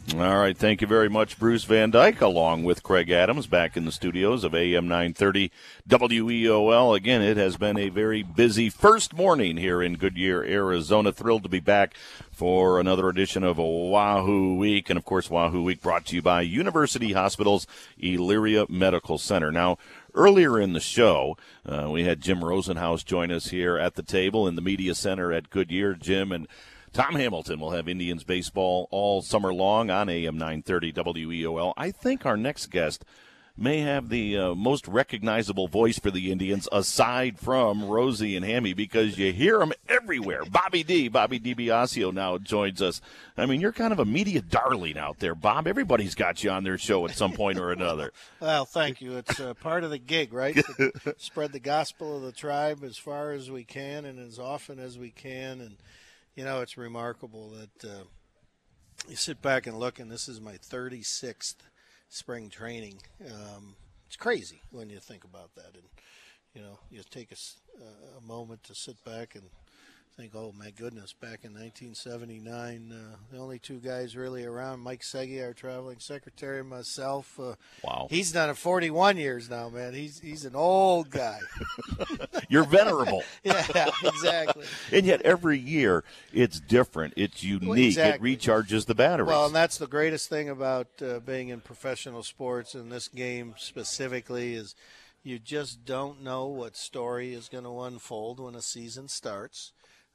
All right, thank you very much, Bruce Van Dyke, along with Craig Adams, back in the studios of AM 930 WEOL. Again, it has been a very busy first morning here in Goodyear, Arizona. Thrilled to be back for another edition of Wahoo Week. And, of course, Wahoo Week brought to you by University Hospitals Elyria Medical Center. Now, earlier in the show, we had Jim Rosenhaus join us here at the table in the Media Center at Goodyear. Jim and Tom Hamilton will have Indians baseball all summer long on AM 930 WEOL. I think our next guest may have the most recognizable voice for the Indians aside from Rosie and Hammy, because you hear them everywhere. Bobby DiBiasio now joins us. I mean, you're kind of a media darling out there, Bob. Everybody's got you on their show at some point or another. Well, thank you. It's part of the gig, right? To spread the gospel of the tribe as far as we can and as often as we can. And you know, it's remarkable that you sit back and look, and this is my 36th spring training. It's crazy when you think about that. And, you know, you take a moment to sit back and think, oh, my goodness, back in 1979, the only two guys really around, Mike Segi, our traveling secretary, and myself. Wow. He's done it 41 years now, man. He's an old guy. You're venerable. Yeah, exactly. And yet every year it's different. It's unique. Well, exactly. It recharges the batteries. Well, and that's the greatest thing about being in professional sports, and this game specifically, is you just don't know what story is going to unfold when a season starts.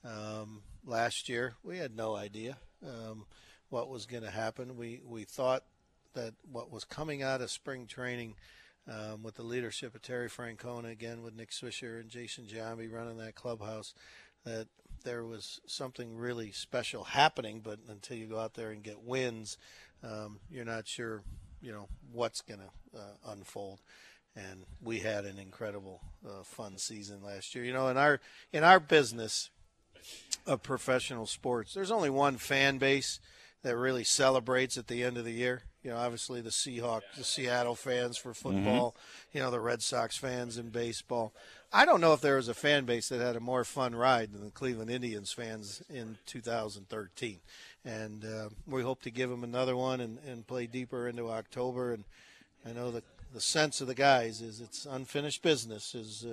Last year, we had no idea what was going to happen. We thought that what was coming out of spring training with the leadership of Terry Francona, again with Nick Swisher and Jason Giambi running that clubhouse, that there was something really special happening. But until you go out there and get wins, you're not sure, you know, what's going to unfold. And we had an incredible, fun season last year. You know, in our business of professional sports, there's only one fan base that really celebrates at the end of the year. You know, obviously the Seattle fans for football, you know, the Red Sox fans in baseball. I don't know if there was a fan base that had a more fun ride than the Cleveland Indians fans in 2013. And we hope to give them another one and play deeper into October. And I know the sense of the guys is it's unfinished business is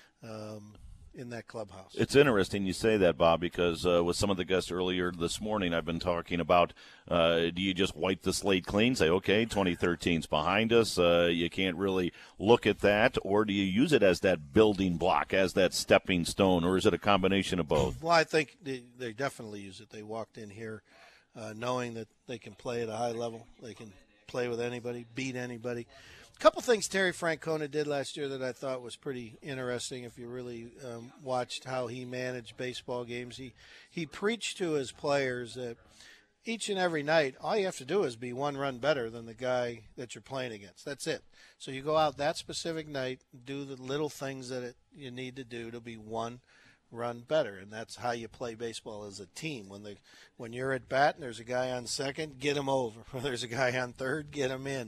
in that clubhouse. It's interesting you say that, Bob, because with some of the guests earlier this morning, I've been talking about, do you just wipe the slate clean, say, okay, 2013's behind us, you can't really look at that, or do you use it as that building block, as that stepping stone, or is it a combination of both? Well, I think they definitely use it. They walked in here knowing that they can play at a high level. They can play with anybody, beat anybody. A couple things Terry Francona did last year that I thought was pretty interesting. If you really watched how he managed baseball games, he preached to his players that each and every night, all you have to do is be one run better than the guy that you're playing against. That's it. So you go out that specific night, do the little things that you need to do to be one run better, and that's how you play baseball as a team. When you're at bat and there's a guy on second, get him over. When there's a guy on third, get him in.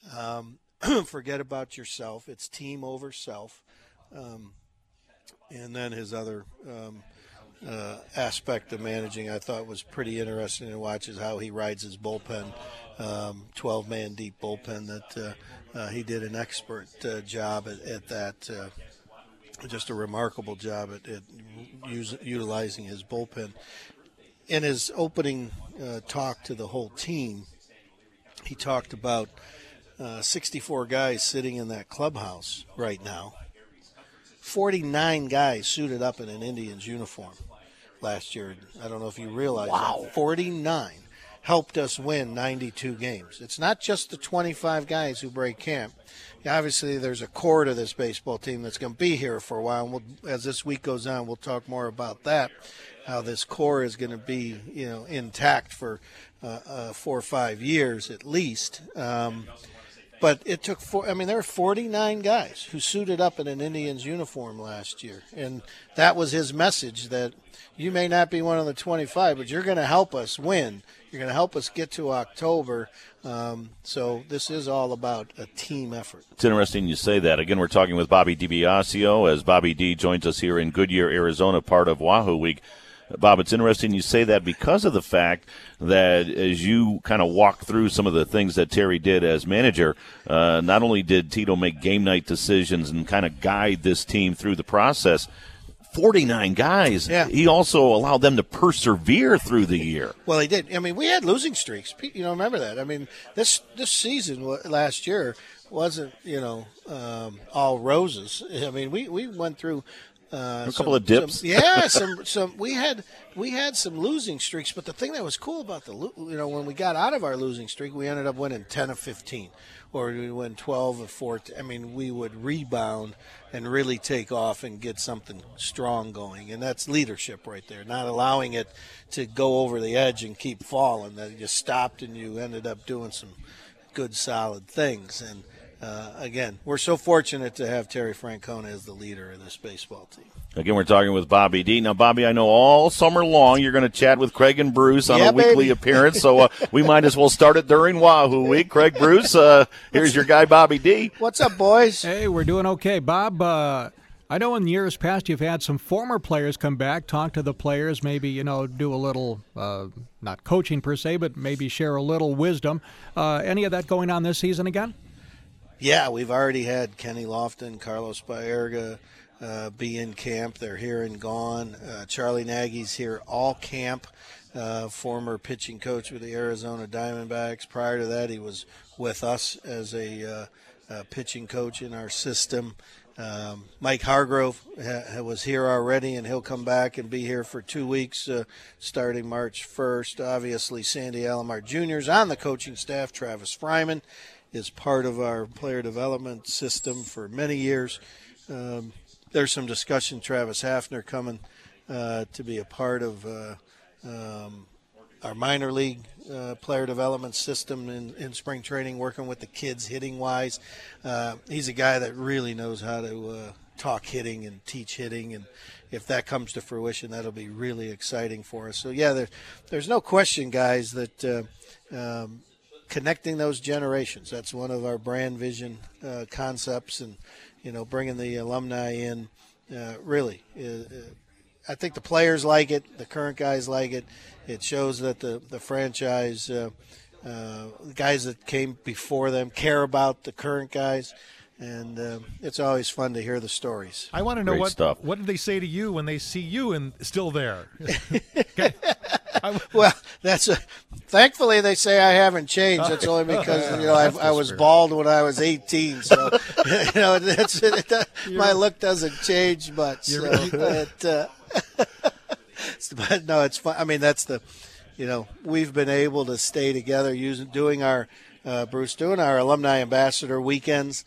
Forget about yourself. It's team over self. And then his other aspect of managing I thought was pretty interesting to watch is how he rides his bullpen, 12-man deep bullpen that he did an expert job at that. Just a remarkable job at utilizing his bullpen. In his opening talk to the whole team, he talked about 64 guys sitting in that clubhouse right now. 49 guys suited up in an Indians uniform last year. I don't know if you realize that. 49 helped us win 92 games. It's not just the 25 guys who break camp. Obviously, there's a core to this baseball team that's going to be here for a while. And as this week goes on, we'll talk more about that, how this core is going to be, you know, intact for 4 or 5 years at least. But it took there were 49 guys who suited up in an Indians uniform last year. And that was his message, that you may not be one of the 25, but you're going to help us win. You're going to help us get to October. So this is all about a team effort. It's interesting you say that. Again, we're talking with Bobby DiBiasio as Bobby D joins us here in Goodyear, Arizona, part of Wahoo Week. Bob, it's interesting you say that because of the fact that as you kind of walk through some of the things that Terry did as manager, not only did Tito make game night decisions and kind of guide this team through the process, 49 guys. Yeah. He also allowed them to persevere through the year. Well, he did. I mean, we had losing streaks. Remember that. I mean, this season last year wasn't, all roses. I mean, we went through a couple of dips. We had some losing streaks, but the thing that was cool about when we got out of our losing streak, we ended up winning 10 of 15, or we win 12 of 14. I mean, we would rebound and really take off and get something strong going, and that's leadership right there. Not allowing it to go over the edge and keep falling. That you stopped and you ended up doing some good, solid things. And again, we're so fortunate to have Terry Francona as the leader of this baseball team. Again, we're talking with Bobby D. Now, Bobby, I know all summer long you're going to chat with Craig and Bruce on a weekly appearance, so we might as well start it during Wahoo Week. Craig, Bruce, here's your guy, Bobby D. What's up, boys? Hey, we're doing okay. Bob, I know in years past you've had some former players come back, talk to the players, maybe, do a little, not coaching per se, but maybe share a little wisdom. Any of that going on this season again? Yeah, we've already had Kenny Lofton, Carlos Baerga be in camp. They're here and gone. Charlie Nagy's here all camp, former pitching coach with the Arizona Diamondbacks. Prior to that, he was with us as a pitching coach in our system. Mike Hargrove was here already, and he'll come back and be here for 2 weeks starting March 1st. Obviously, Sandy Alomar Jr. is on the coaching staff. Travis Fryman is part of our player development system for many years. There's some discussion, Travis Hafner coming to be a part of our minor league player development system in spring training, working with the kids hitting-wise. He's a guy that really knows how to talk hitting and teach hitting, and if that comes to fruition, that'll be really exciting for us. So, yeah, there's no question, guys, that connecting those generations, that's one of our brand vision concepts, and bringing the alumni in really I think the players like it, the current guys like it. It shows that the franchise guys that came before them care about the current guys, and it's always fun to hear the stories. I want to know what did they say to you when they see you and still there? Well, thankfully they say I haven't changed. That's only because I was bald when I was 18, so my look doesn't change much. But no, it's fun. I mean, that's we've been able to stay together doing our alumni ambassador weekends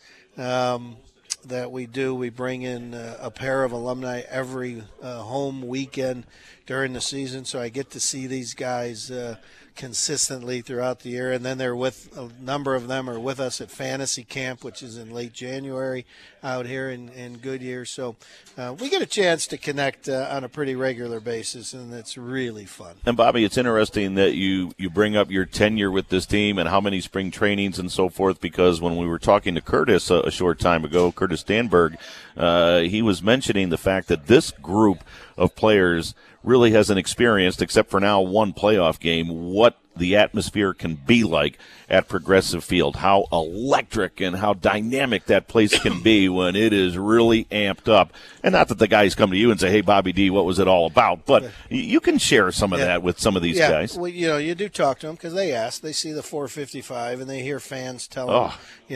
that we do. We bring in a pair of alumni every home weekend during the season, so I get to see these guys consistently throughout the year. And then a number of them are with us at Fantasy Camp, which is in late January out here in Goodyear. So we get a chance to connect on a pretty regular basis, and it's really fun. And, Bobby, it's interesting that you bring up your tenure with this team and how many spring trainings and so forth, because when we were talking to Curtis a short time ago, Curtis Stanberg, he was mentioning the fact that this group of players really hasn't experienced, except for now, one playoff game, what the atmosphere can be like at Progressive Field, how electric and how dynamic that place can be when it is really amped up. And not that the guys come to you and say, hey, Bobby D, what was it all about? But you can share some of that with some of these guys. Well, you do talk to them because they ask. They see the 455 and they hear fans tell them,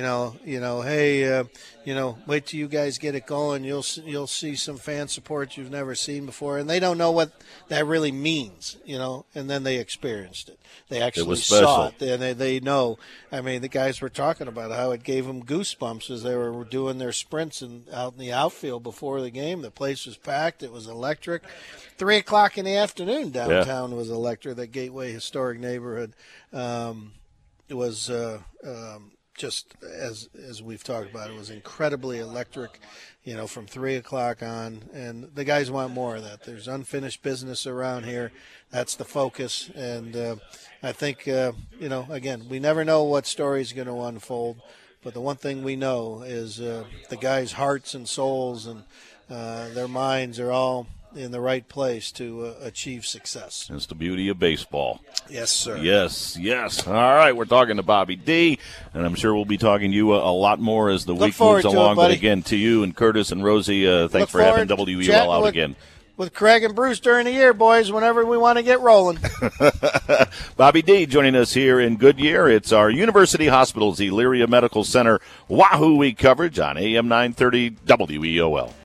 hey, wait till you guys get it going. You'll see some fan support you've never seen before. And they don't know what that really means, and then they experienced it. They actually saw it, and they know. I mean, the guys were talking about how it gave them goosebumps as they were doing their sprints out in the outfield before the game. The place was packed. It was electric. 3 o'clock in the afternoon downtown was electric. The Gateway Historic Neighborhood. It was just as we've talked about. It was incredibly electric, from 3 o'clock on. And the guys want more of that. There's unfinished business around here. That's the focus. And I think, again, we never know what story is going to unfold. But the one thing we know is the guys' hearts and souls and their minds are all in the right place to achieve success. That's the beauty of baseball. Yes, sir. Yes. All right, we're talking to Bobby D, and I'm sure we'll be talking to you a lot more as the week moves along. But again, to you and Curtis and Rosie, thanks for having WEOL out again. With Craig and Bruce during the year, boys, whenever we want to get rolling. Bobby D joining us here in Goodyear. It's our University Hospitals Elyria Medical Center Wahoo Week coverage on AM 930 WEOL.